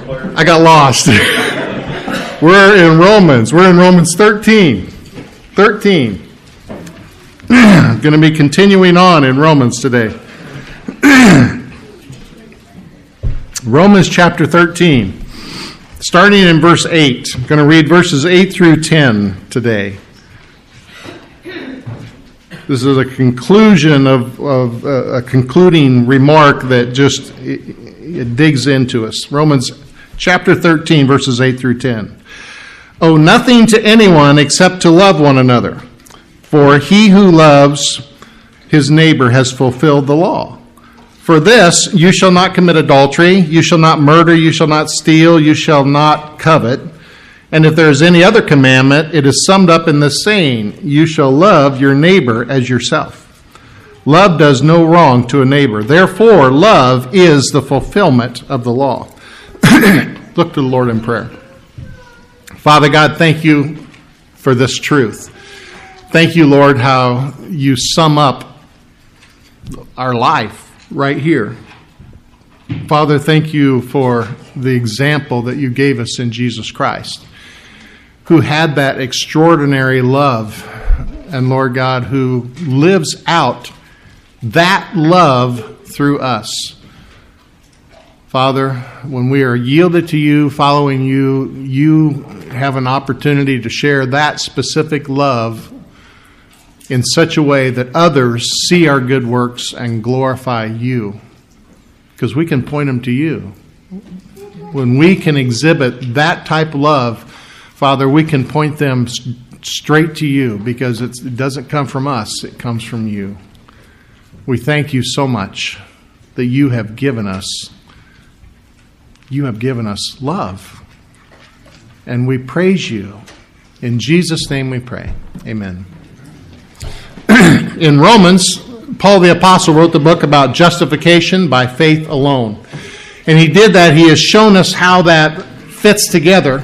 I got lost. We're in Romans. We're in Romans 13. 13. Going to be continuing on in Romans today. Romans chapter 13. Starting in verse 8. I'm going to read verses 8 through 10 today. This is a conclusion of a concluding remark that just it digs into us. Romans chapter 13, verses 8 through 10. Owe nothing to anyone except to love one another. For he who loves his neighbor has fulfilled the law. For this, you shall not commit adultery, you shall not murder, you shall not steal, you shall not covet. And if there is any other commandment, it is summed up in this saying, you shall love your neighbor as yourself. Love does no wrong to a neighbor. Therefore, love is the fulfillment of the law. Look to the Lord in prayer. Father God, thank you for this truth. Thank you, Lord, how you sum up our life right here. Father, thank you for the example that you gave us in Jesus Christ, who had that extraordinary love, and Lord God, who lives out that love through us. Father, when we are yielded to you, following you, you have an opportunity to share that specific love in such a way that others see our good works and glorify you, because we can point them to you. When we can exhibit that type of love, Father, we can point them straight to you, because it doesn't come from us, it comes from you. We thank you so much that you have given us love. And we praise you. In Jesus' name we pray. Amen. In Romans, Paul the Apostle wrote the book about justification by faith alone. And he did that. He has shown us how that fits together.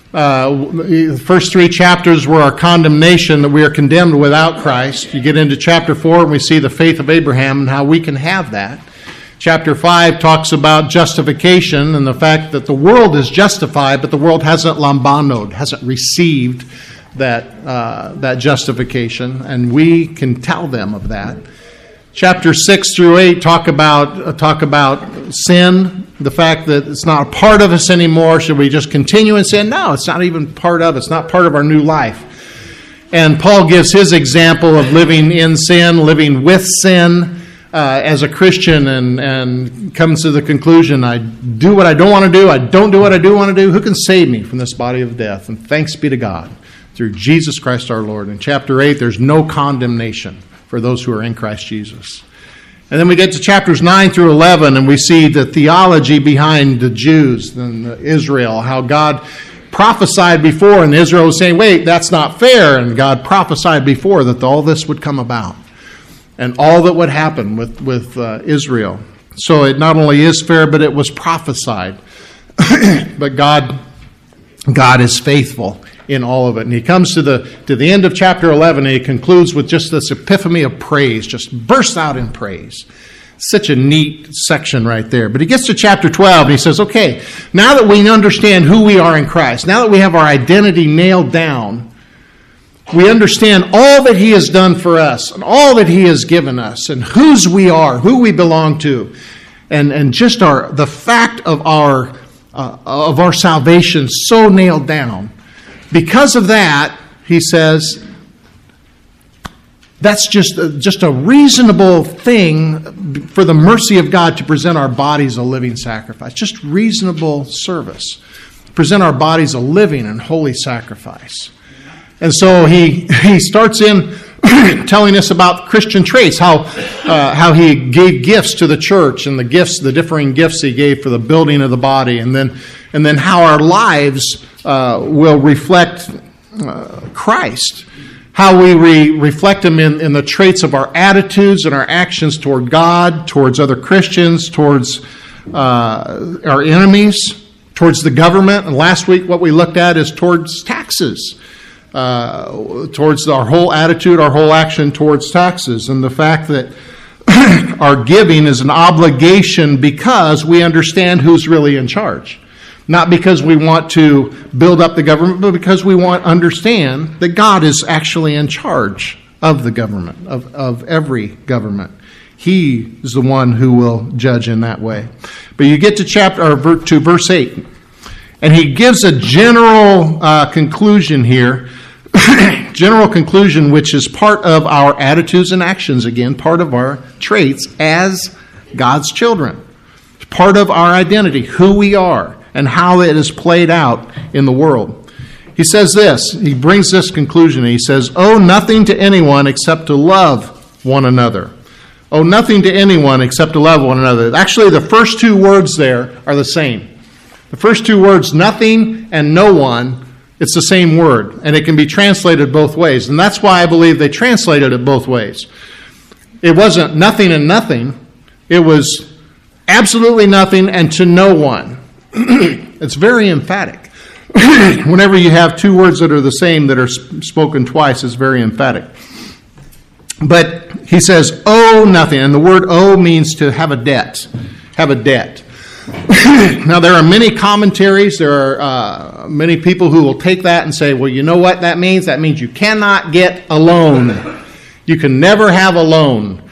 The first 3 chapters were our condemnation, that we are condemned without Christ. You get into chapter 4 and we see the faith of Abraham and how we can have that. Chapter 5 talks about justification and the fact that the world is justified, but the world hasn't lambanoed, hasn't received that justification, and we can tell them of that. Chapter 6 through 8 talk about sin, the fact that it's not a part of us anymore. Should we just continue in sin? No, it's not even part of us. It's not part of our new life. And Paul gives his example of living in sin, living with sin as a Christian, and comes to the conclusion, I do what I don't want to do, I don't do what I do want to do. Who can save me from this body of death? And thanks be to God through Jesus Christ our Lord. In chapter 8, there's no condemnation for those who are in Christ Jesus. And then we get to chapters 9 through 11, and we see the theology behind the Jews and Israel, how God prophesied before, and Israel was saying, wait, that's not fair. And God prophesied before that all this would come about and all that would happen with Israel. So it not only is fair, but it was prophesied. But God is faithful in all of it. And he comes to the end of chapter 11, and he concludes with just this epiphany of praise, just bursts out in praise. Such a neat section right there. But he gets to chapter 12, and he says, okay, now that we understand who we are in Christ, now that we have our identity nailed down, we understand all that he has done for us and all that he has given us and whose we are, who we belong to, and just the fact of our salvation so nailed down. Because of that, he says, that's just a reasonable thing for the mercy of God to present our bodies a living sacrifice. Just reasonable service. Present our bodies a living and holy sacrifice. And so he starts in telling us about Christian traits, how he gave gifts to the church and the differing gifts he gave for the building of the body, and then how our lives will reflect Christ, how we reflect him in the traits of our attitudes and our actions toward God, towards other Christians, towards our enemies, towards the government. And last week what we looked at is towards taxes. Towards our whole attitude, our whole action towards taxes, and the fact that our giving is an obligation because we understand who's really in charge. Not because we want to build up the government, but because we want to understand that God is actually in charge of the government, of every government. He is the one who will judge in that way. But you get to verse 8, and he gives a general conclusion here, general conclusion which is part of our attitudes and actions, again, part of our traits as God's children. It's part of our identity, who we are, and how it is played out in the world. He says this, he brings this conclusion, he says, owe nothing to anyone except to love one another. Owe nothing to anyone except to love one another. Actually, the first two words there are the same. The first two words, nothing and no one, it's the same word, and it can be translated both ways. And that's why I believe they translated it both ways. It wasn't nothing and nothing. It was absolutely nothing and to no one. It's very emphatic. Whenever you have two words that are the same that are spoken twice, it's very emphatic. But he says, owe nothing. And the word owe means to have a debt. Have a debt. Now, there are many commentaries. There are many people who will take that and say, well, you know what that means? That means you cannot get a loan. You can never have a loan.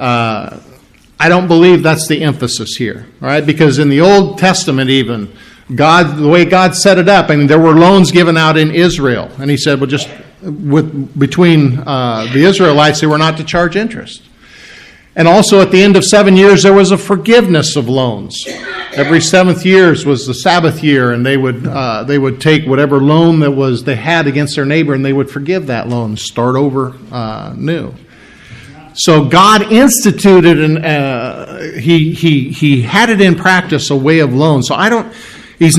I don't believe that's the emphasis here, all right? Because in the Old Testament even, God, the way God set it up, I mean, there were loans given out in Israel. And he said, well, just between the Israelites, they were not to charge interest. And also at the end of 7 years, there was a forgiveness of loans. Every seventh year was the Sabbath year, and they would take whatever loan that was they had against their neighbor, and they would forgive that loan, start over new. So God instituted and he had it in practice a way of loan. So he's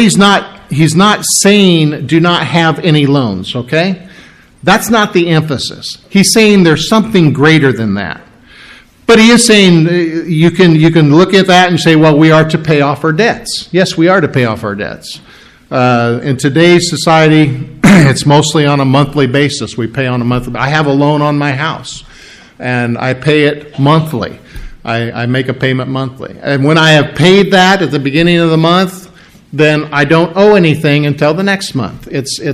not saying do not have any loans, okay? That's not the emphasis. He's saying there's something greater than that. But he is saying you can look at that and say, well, we are to pay off our debts. Yes, we are to pay off our debts. In today's society, it's mostly on a monthly basis. We pay on a monthly. I have a loan on my house, and I pay it monthly. I make a payment monthly. And when I have paid that at the beginning of the month, then I don't owe anything until the next month.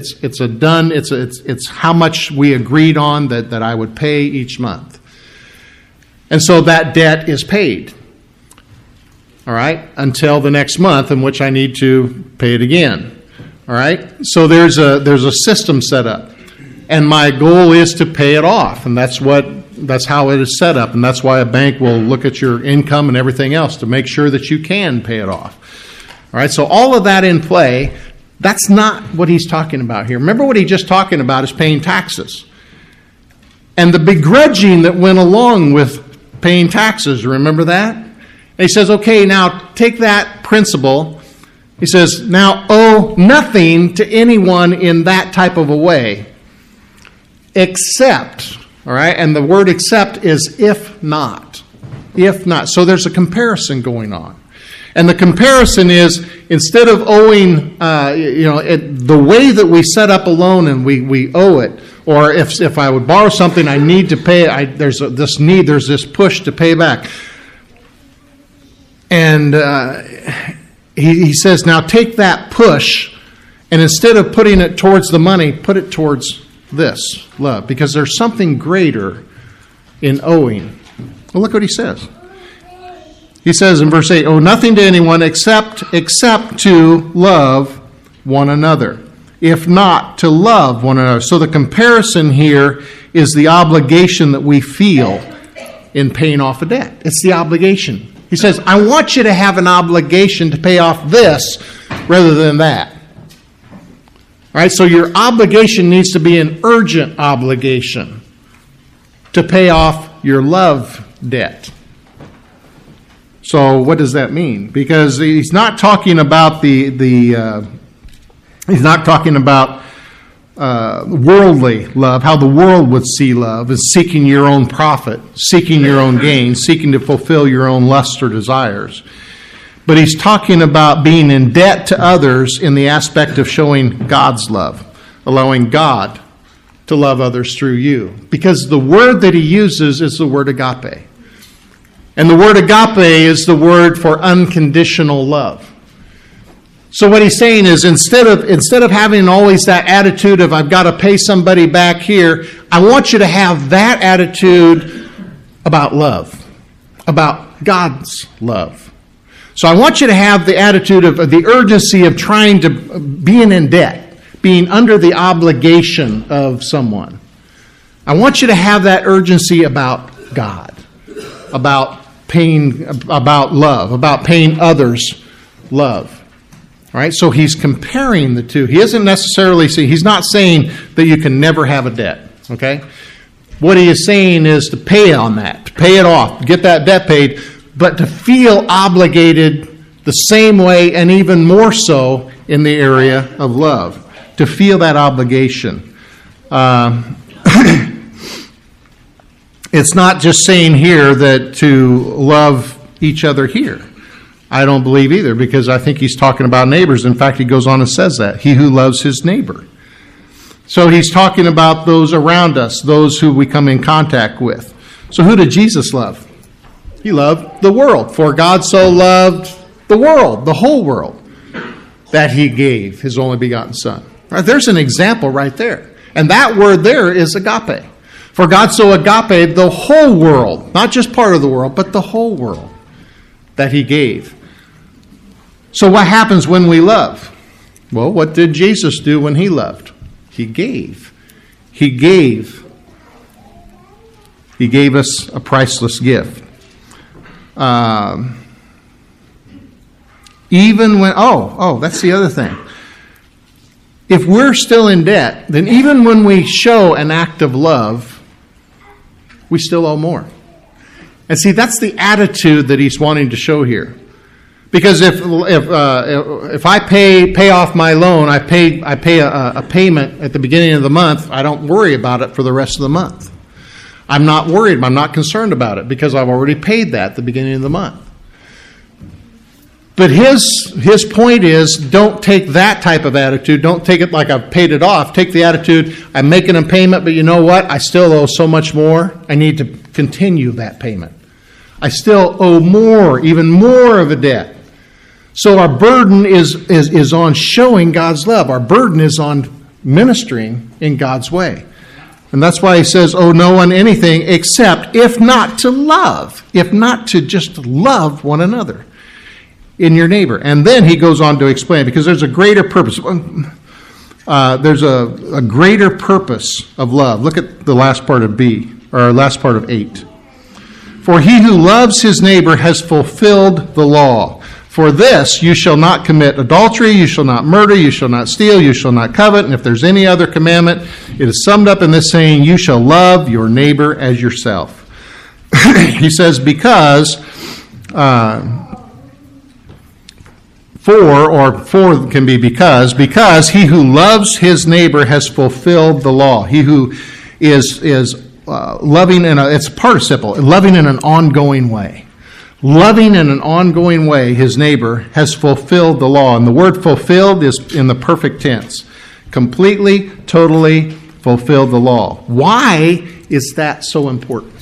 It's how much we agreed on that I would pay each month. And so that debt is paid, all right, until the next month in which I need to pay it again, all right? So there's a system set up, and my goal is to pay it off, and that's how it is set up, and that's why a bank will look at your income and everything else to make sure that you can pay it off, all right? So all of that in play, that's not what he's talking about here. Remember what he's just talking about is paying taxes. And the begrudging that went along with paying taxes, remember that? And he says, okay, now take that principle. He says, now owe nothing to anyone in that type of a way, except, all right? And the word except is if not. If not. So there's a comparison going on. And the comparison is, instead of owing, the way that we set up a loan and we owe it, or if I would borrow something, I need to pay it. There's this push to pay back. And he says, now take that push, and instead of putting it towards the money, put it towards this, love. Because there's something greater in owing. Well, look what he says. He says in verse 8, owe nothing to anyone except to love one another. If not, to love one another. So the comparison here is the obligation that we feel in paying off a debt. It's the obligation. He says, I want you to have an obligation to pay off this rather than that. All right, so your obligation needs to be an urgent obligation to pay off your love debt. So what does that mean? Because he's not talking about he's not talking about worldly love, how the world would see love, is seeking your own profit, seeking your own gain, seeking to fulfill your own lusts or desires. But he's talking about being in debt to others in the aspect of showing God's love, allowing God to love others through you. Because the word that he uses is the word agape. And the word agape is the word for unconditional love. So what he's saying is instead of having always that attitude of I've got to pay somebody back here, I want you to have that attitude about love, about God's love. So I want you to have the attitude of the urgency of trying to being in debt, being under the obligation of someone. I want you to have that urgency about God, about paying, about love, about paying others love. All right, so he's comparing the two. He isn't necessarily saying, he's not saying that you can never have a debt, okay? What he is saying is to pay on that, to pay it off, to get that debt paid, but to feel obligated the same way and even more so in the area of love, to feel that obligation. It's not just saying here that to love each other here. I don't believe either, because I think he's talking about neighbors. In fact, he goes on and says that. He who loves his neighbor. So he's talking about those around us, those who we come in contact with. So who did Jesus love? He loved the world. For God so loved the world, the whole world, that he gave his only begotten Son. All right, there's an example right there. And that word there is agape. For God so agape the whole world, not just part of the world, but the whole world that he gave. So what happens when we love? Well, what did Jesus do when he loved? He gave. He gave us a priceless gift. Even when, that's the other thing. If we're still in debt, then even when we show an act of love, we still owe more. And see, that's the attitude that he's wanting to show here. Because if I pay off my loan, I pay a payment at the beginning of the month, I don't worry about it for the rest of the month. I'm not worried. I'm not concerned about it because I've already paid that at the beginning of the month. But his point is, don't take that type of attitude. Don't take it like I've paid it off. Take the attitude, I'm making a payment, but you know what? I still owe so much more. I need to continue that payment. I still owe more, even more of a debt. So our burden is on showing God's love. Our burden is on ministering in God's way. And that's why he says, owe no one anything except if not to love, if not to just love one another in your neighbor. And then he goes on to explain, because there's a greater purpose. There's a greater purpose of love. Look at the last part of B, or last part of 8. For he who loves his neighbor has fulfilled the law. For this, you shall not commit adultery, you shall not murder, you shall not steal, you shall not covet. And if there's any other commandment, it is summed up in this saying, you shall love your neighbor as yourself. He says, because, for can be because he who loves his neighbor has fulfilled the law. He who is loving it's participle, loving in an ongoing way. Loving in an ongoing way his neighbor has fulfilled the law. And the word fulfilled is in the perfect tense. Completely, totally fulfilled the law. Why is that so important?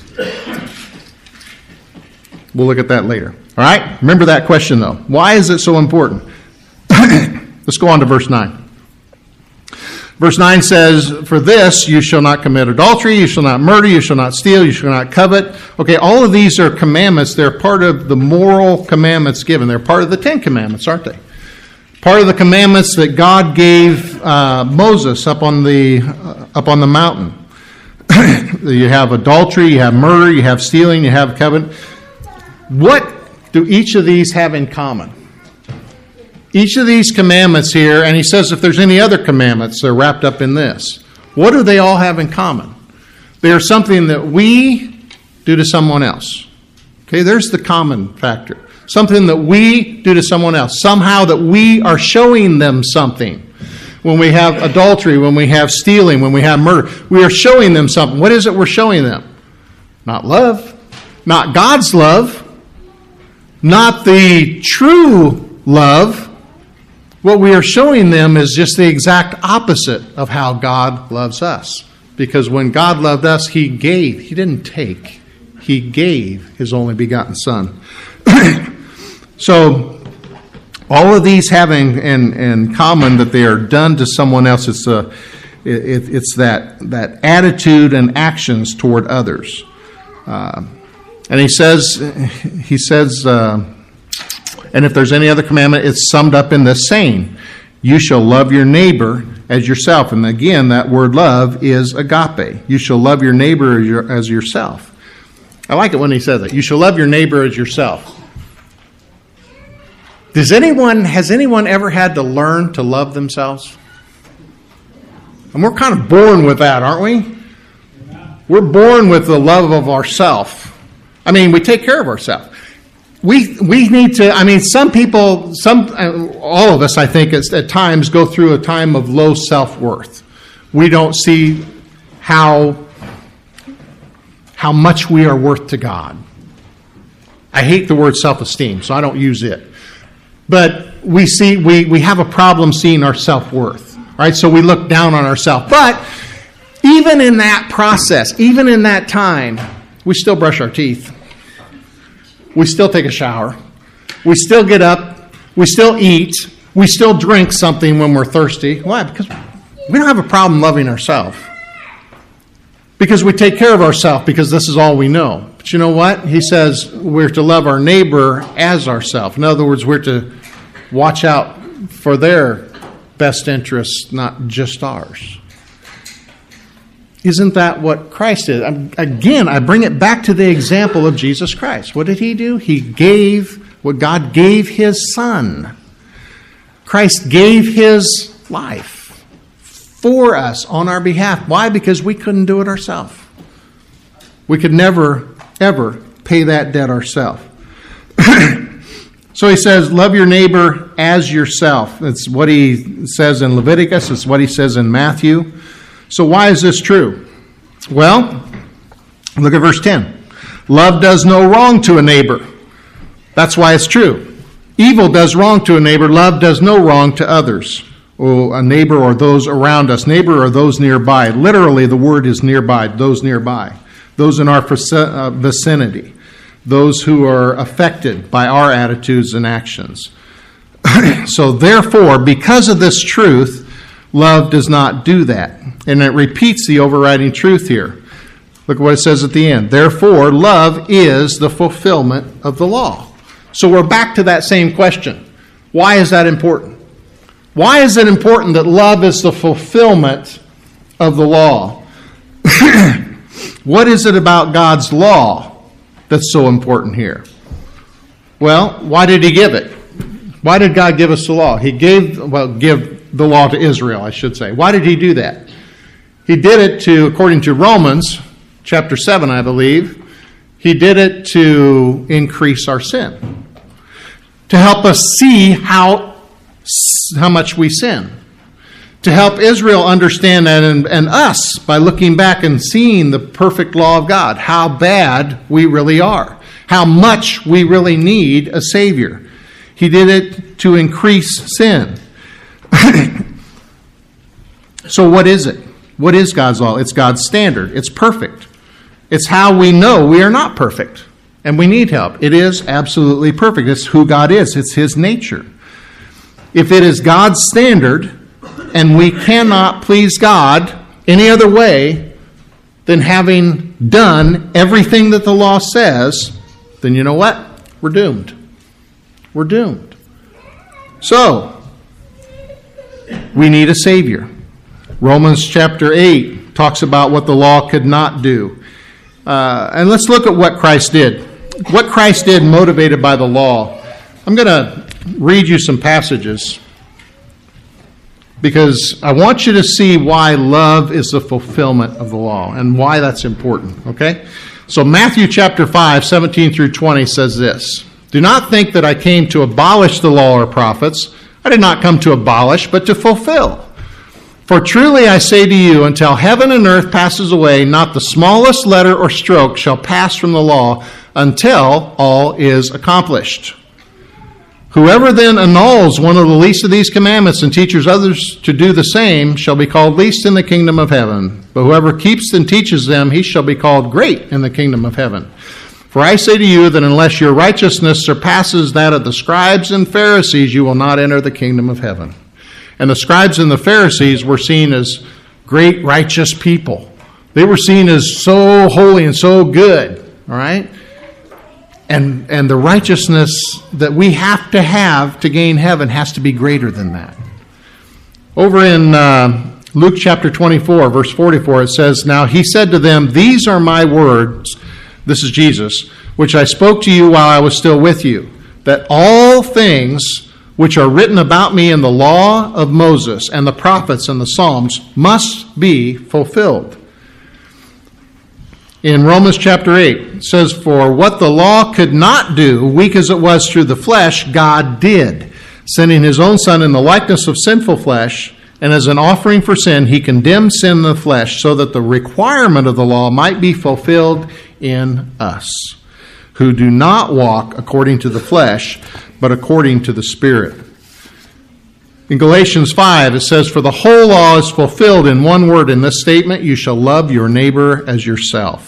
We'll look at that later. All right? Remember that question, though. Why is it so important? Let's go on to verse 9. Verse 9 says, for this you shall not commit adultery, you shall not murder, you shall not steal, you shall not covet. Okay, all of these are commandments. They're part of the moral commandments given. They're part of the 10 Commandments, aren't they? Part of the commandments that God gave Moses up on the mountain. You have adultery, you have murder, you have stealing, you have covet. What do each of these have in common? Each of these commandments here, and he says if there's any other commandments, they're wrapped up in this. What do they all have in common? They are something that we do to someone else. Okay, there's the common factor. Something that we do to someone else. Somehow that we are showing them something. When we have adultery, when we have stealing, when we have murder, we are showing them something. What is it we're showing them? Not love. Not God's love. Not the true love. What we are showing them is just the exact opposite of how God loves us. Because when God loved us, he gave. He didn't take. He gave his only begotten Son. So, All of these having in common that they are done to someone else. It's that attitude and actions toward others. And he says, and if there's any other commandment, it's summed up in this saying, you shall love your neighbor as yourself. And again, that word love is agape. You shall love your neighbor as yourself. I like it when he says that. You shall love your neighbor as yourself. Has anyone ever had to learn to love themselves? And we're kind of born with that, aren't we? We're born with the love of ourself. I mean, we take care of ourselves. We need to, some people, all of us, I think, at times go through a time of low self-worth. We don't see how much we are worth to God. I hate the word self-esteem, so I don't use it. But we have a problem seeing our self-worth. Right? So we look down on ourselves. But even in that process, even in that time, we still brush our teeth. We still take a shower. We still get up. We still eat. We still drink something when we're thirsty. Why? Because we don't have a problem loving ourselves. Because we take care of ourselves, because this is all we know. But you know what? He says we're to love our neighbor as ourselves. In other words, we're to watch out for their best interests, not just ours. Isn't that what Christ did? Again, I bring it back to the example of Jesus Christ. What did he do? He gave what God gave his Son. Christ gave his life for us on our behalf. Why? Because we couldn't do it ourselves. We could never, ever pay that debt ourselves. So he says, love your neighbor as yourself. That's what he says in Leviticus. It's what he says in Matthew. So why is this true? Well, look at verse 10. Love does no wrong to a neighbor. That's why it's true. Evil does wrong to a neighbor. Love does no wrong to others. Oh, a neighbor or those around us. Neighbor or those nearby. Literally, the word is nearby, those nearby. Those in our vicinity. Those who are affected by our attitudes and actions. So therefore, because of this truth, love does not do that. And it repeats the overriding truth here. Look at what it says at the end. Therefore, love is the fulfillment of the law. So we're back to that same question. Why is that important? Why is it important that love is the fulfillment of the law? What is it about God's law that's so important here? Well, why did he give it? Why did God give us the law? He give the law to Israel, I should say. Why did he do that? He did it according to Romans chapter 7, I believe, he did it to increase our sin. To help us see how much we sin. To help Israel understand that and us by looking back and seeing the perfect law of God, how bad we really are, how much we really need a Savior. He did it to increase sin. So what is it? What is God's law? It's God's standard. It's perfect. It's how we know we are not perfect and we need help. It is absolutely perfect. It's who God is. It's his nature. If it is God's standard and we cannot please God any other way than having done everything that the law says, then you know what? We're doomed. We're doomed. So, we need a Savior. Romans chapter 8 talks about what the law could not do. And let's look at what Christ did. What Christ did motivated by the law. I'm going to read you some passages because I want you to see why love is the fulfillment of the law and why that's important, okay? So Matthew chapter 5, 17 through 20 says this. Do not think that I came to abolish the law or prophets. I did not come to abolish, but to fulfill. For truly I say to you, until heaven and earth passes away, not the smallest letter or stroke shall pass from the law until all is accomplished. Whoever then annuls one of the least of these commandments and teaches others to do the same shall be called least in the kingdom of heaven. But whoever keeps and teaches them, he shall be called great in the kingdom of heaven. For I say to you that unless your righteousness surpasses that of the scribes and Pharisees, you will not enter the kingdom of heaven. And the scribes and the Pharisees were seen as great righteous people. They were seen as so holy and so good, all right? And the righteousness that we have to gain heaven has to be greater than that. Over in Luke chapter 24, verse 44, it says, Now he said to them, These are my words, this is Jesus, which I spoke to you while I was still with you, that all things which are written about me in the law of Moses and the prophets and the Psalms must be fulfilled. In Romans chapter 8, it says, For what the law could not do, weak as it was through the flesh, God did, sending his own Son in the likeness of sinful flesh, and as an offering for sin, he condemned sin in the flesh, so that the requirement of the law might be fulfilled in us, who do not walk according to the flesh, but according to the Spirit. In Galatians 5, it says, For the whole law is fulfilled in one word in this statement, you shall love your neighbor as yourself.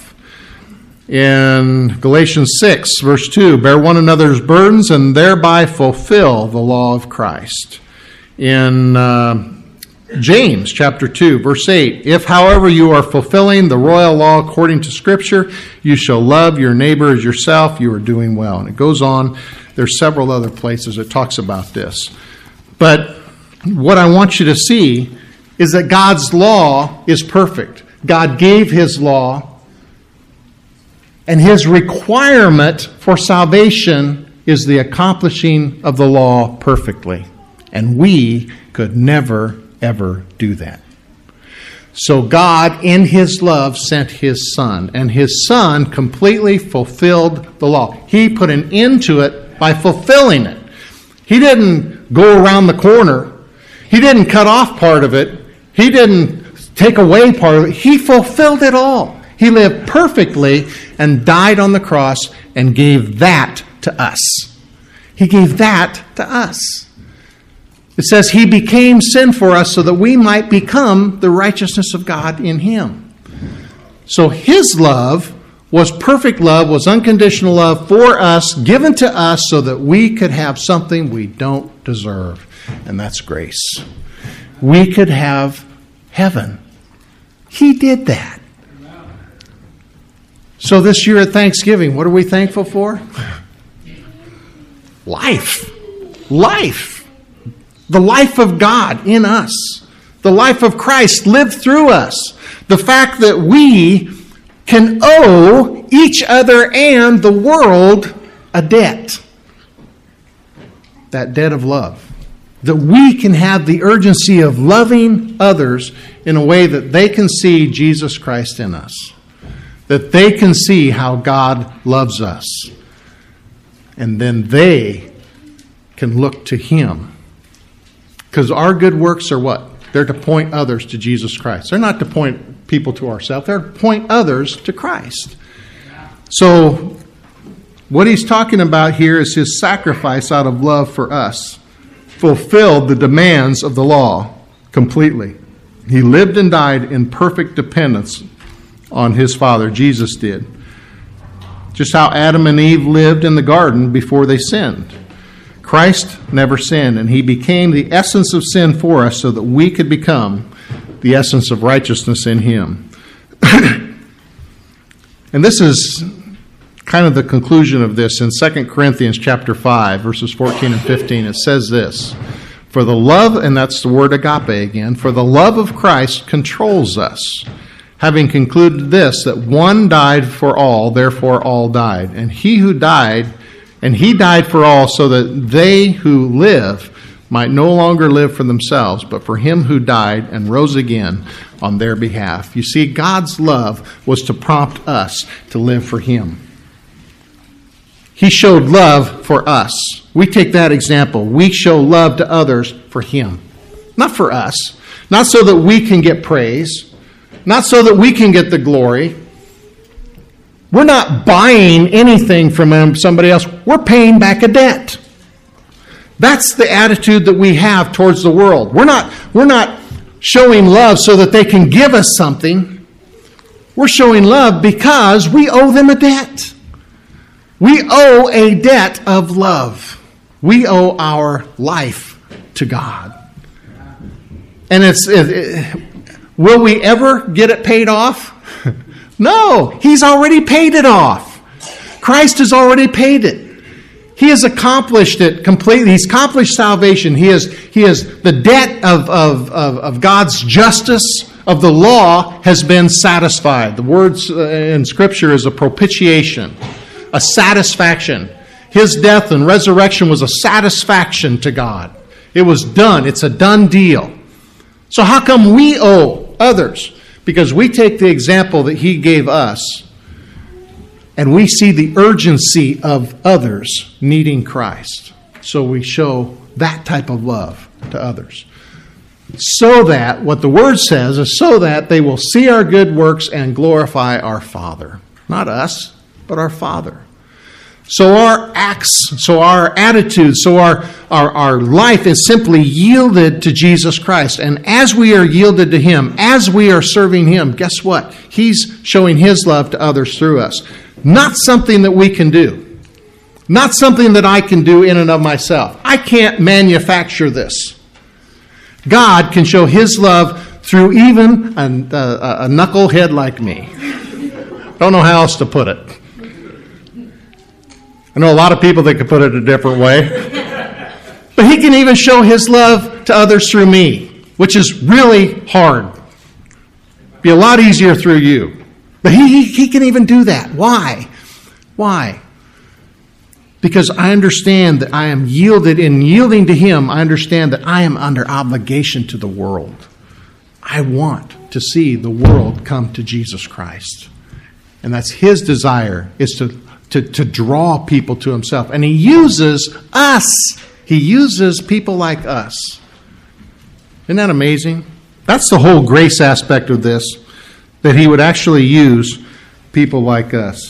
In Galatians 6, verse 2, Bear one another's burdens and thereby fulfill the law of Christ. In James chapter 2, verse 8, If, however, you are fulfilling the royal law according to Scripture, you shall love your neighbor as yourself, you are doing well. And it goes on. There's several other places it talks about this. But what I want you to see is that God's law is perfect. God gave his law, and his requirement for salvation is the accomplishing of the law perfectly. And we could never, ever do that. So God, in his love, sent his Son, and his Son completely fulfilled the law. He put an end to it by fulfilling it. He didn't go around the corner. He didn't cut off part of it. He didn't take away part of it. He fulfilled it all. He lived perfectly and died on the cross and gave that to us. He gave that to us. It says he became sin for us so that we might become the righteousness of God in him. So his love was perfect love, was unconditional love for us, given to us so that we could have something we don't deserve, and that's grace. We could have heaven. He did that. So this year at Thanksgiving, what are we thankful for? Life. Life. The life of God in us. The life of Christ lived through us. The fact that we can owe each other and the world a debt. That debt of love. That we can have the urgency of loving others in a way that they can see Jesus Christ in us. That they can see how God loves us. And then they can look to him. Because our good works are what? They're to point others to Jesus Christ. They're not to point people to ourselves. They're to point others to Christ. So what he's talking about here is his sacrifice out of love for us fulfilled the demands of the law completely. He lived and died in perfect dependence on his Father. Jesus did. Just how Adam and Eve lived in the garden before they sinned. Christ never sinned, and he became the essence of sin for us so that we could become the essence of righteousness in him. And this is kind of the conclusion of this in 2 Corinthians chapter 5, verses 14 and 15. It says this, For the love, and that's the word agape again, for the love of Christ controls us, having concluded this, that one died for all, therefore all died. And he died for all, so that they who live might no longer live for themselves, but for him who died and rose again on their behalf. You see, God's love was to prompt us to live for him. He showed love for us. We take that example. We show love to others for him, not for us, not so that we can get praise, not so that we can get the glory. We're not buying anything from somebody else. We're paying back a debt. That's the attitude that we have towards the world. We're not showing love so that they can give us something. We're showing love because we owe them a debt. We owe a debt of love. We owe our life to God. And will we ever get it paid off? No, He's already paid it off. Christ has already paid it. He has accomplished it completely. He's accomplished salvation. He has the debt of God's justice, of the law, has been satisfied. The words in Scripture is a propitiation, a satisfaction. His death and resurrection was a satisfaction to God. It was done. It's a done deal. So how come we owe others? Because we take the example that He gave us, and we see the urgency of others needing Christ. So we show that type of love to others. So that, what the Word says is so that they will see our good works and glorify our Father. Not us, but our Father. So our acts, so our attitudes, so our life is simply yielded to Jesus Christ. And as we are yielded to Him, as we are serving Him, guess what? He's showing His love to others through us. Not something that we can do. Not something that I can do in and of myself. I can't manufacture this. God can show His love through even a knucklehead like me. Don't know how else to put it. I know a lot of people that could put it a different way. But He can even show His love to others through me, which is really hard. Be a lot easier through you. But he can even do that. Why? Why? Because I understand that I am yielded. In yielding to Him, I understand that I am under obligation to the world. I want to see the world come to Jesus Christ. And that's His desire, is to draw people to Himself. And He uses us. He uses people like us. Isn't that amazing? That's the whole grace aspect of this, that He would actually use people like us.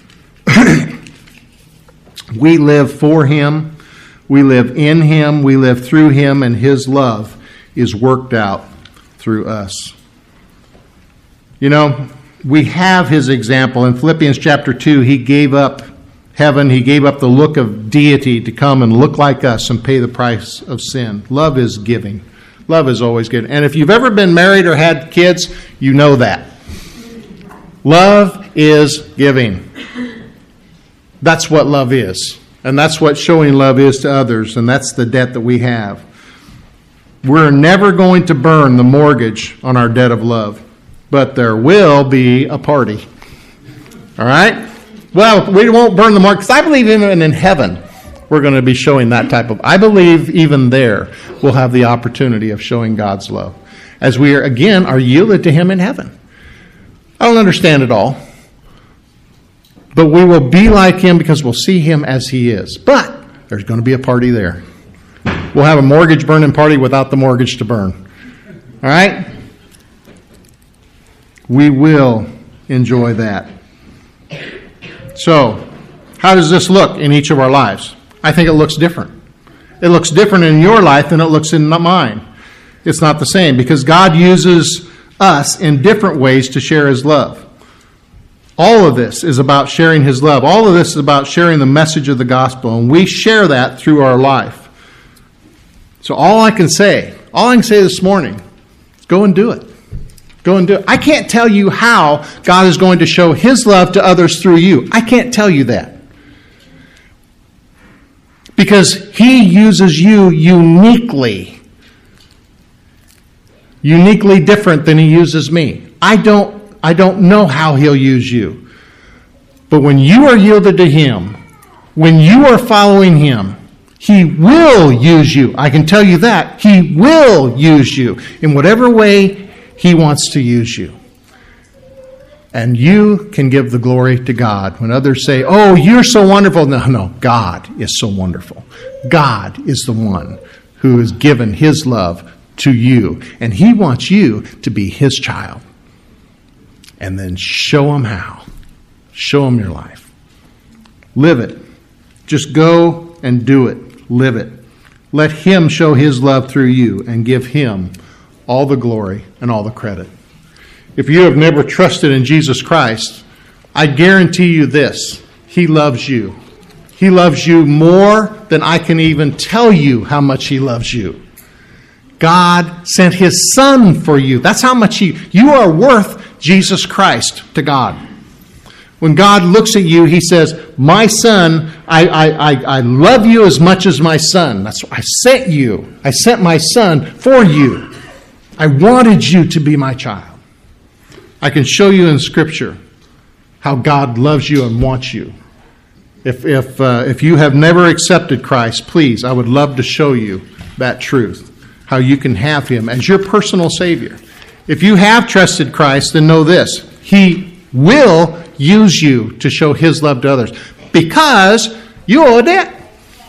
We live for Him. We live in Him. We live through Him, and His love is worked out through us. You know, we have His example. In Philippians chapter 2, He gave up heaven. He gave up the look of deity to come and look like us and pay the price of sin. Love is giving. Love is always good. And if you've ever been married or had kids, you know that. Love is giving. That's what love is. And that's what showing love is to others. And that's the debt that we have. We're never going to burn the mortgage on our debt of love. But there will be a party. All right? Well, we won't burn the mortgage. Because I believe even in heaven, we're going to be showing that type of... I believe even there, we'll have the opportunity of showing God's love. As we are yielded to Him in heaven. I don't understand it all. But we will be like Him because we'll see Him as He is. But there's going to be a party there. We'll have a mortgage burning party without the mortgage to burn. All right? We will enjoy that. So, how does this look in each of our lives? I think it looks different. It looks different in your life than it looks in mine. It's not the same because God uses us in different ways to share His love. All of this is about sharing His love. All of this is about sharing the message of the gospel, and we share that through our life. So all I can say this morning, go and do it. Go and do it. I can't tell you how God is going to show His love to others through you. I can't tell you that. Because He uses you uniquely different than He uses me. I don't know how He'll use you. But when you are yielded to Him, when you are following Him, He will use you. I can tell you that. He will use you in whatever way He wants to use you. And you can give the glory to God. When others say, oh, you're so wonderful. No, God is so wonderful. God is the one who has given His love to you. And He wants you to be His child. And then show Him how. Show Him your life. Live it. Just go and do it. Live it. Let Him show His love through you and give Him all the glory and all the credit. If you have never trusted in Jesus Christ, I guarantee you this. He loves you. He loves you more than I can even tell you how much He loves you. God sent His Son for you. That's how much you are worth Jesus Christ to God. When God looks at you, He says, my son, I love you as much as my son. That's why I sent you. I sent my son for you. I wanted you to be my child. I can show you in Scripture how God loves you and wants you. If you have never accepted Christ, please, I would love to show you that truth, how you can have Him as your personal Savior. If you have trusted Christ, then know this: He will use you to show His love to others, because you owe a debt.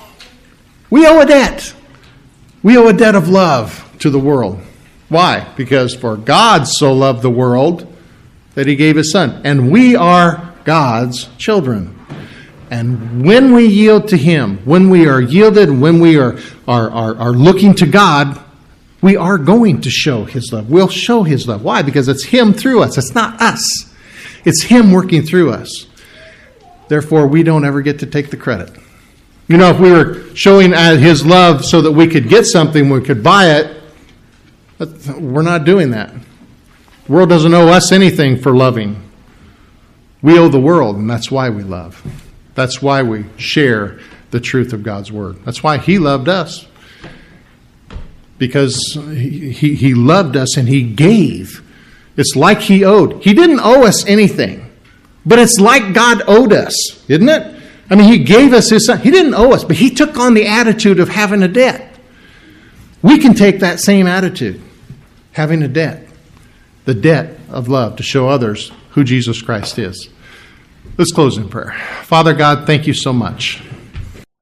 We owe a debt. We owe a debt of love to the world. Why? Because for God so loved the world that He gave His Son. And we are God's children. And when we yield to Him, when we are yielded, when we are looking to God, we are going to show His love. We'll show His love. Why? Because it's Him through us. It's not us. It's Him working through us. Therefore, we don't ever get to take the credit. You know, if we were showing His love so that we could get something, we could buy it, we're not doing that. The world doesn't owe us anything for loving. We owe the world, and that's why we love. That's why we share the truth of God's Word. That's why He loved us. Because He loved us and He gave. It's like He owed. He didn't owe us anything. But it's like God owed us, isn't it? I mean, He gave us His Son. He didn't owe us, but He took on the attitude of having a debt. We can take that same attitude, having a debt. The debt of love to show others who Jesus Christ is. Let's close in prayer. Father God, thank You so much